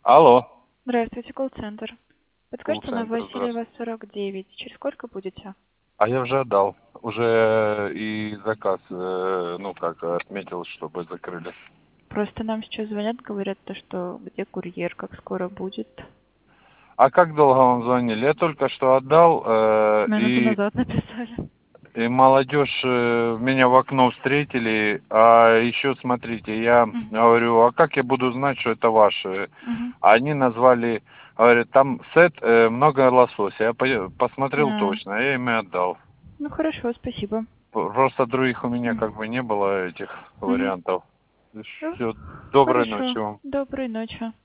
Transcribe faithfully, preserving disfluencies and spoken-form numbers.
Алло, Здравствуйте, колл-центр. Подскажите, на колл-центр, Васильева здравствуйте. сорок девять. Через сколько будете? А я уже отдал. Уже и заказ, э, ну как, отметил, чтобы закрыли. Просто нам сейчас звонят, говорят, то, что где курьер, как скоро будет. А как долго вам звонили? Я только что отдал, э, Минуту и, назад написали. и молодежь э, меня в окно встретили. А еще смотрите, я Мгм. говорю, а как я буду знать, что это ваши? Мгм. Они назвали, говорят, там сет, э, много лосося. Я по- посмотрел А, точно, я им и отдал. ну хорошо, спасибо. Просто других у меня М. как бы не было этих Мгм. вариантов. Ну, Все. Доброй хорошо. ночи вам. Доброй ночи.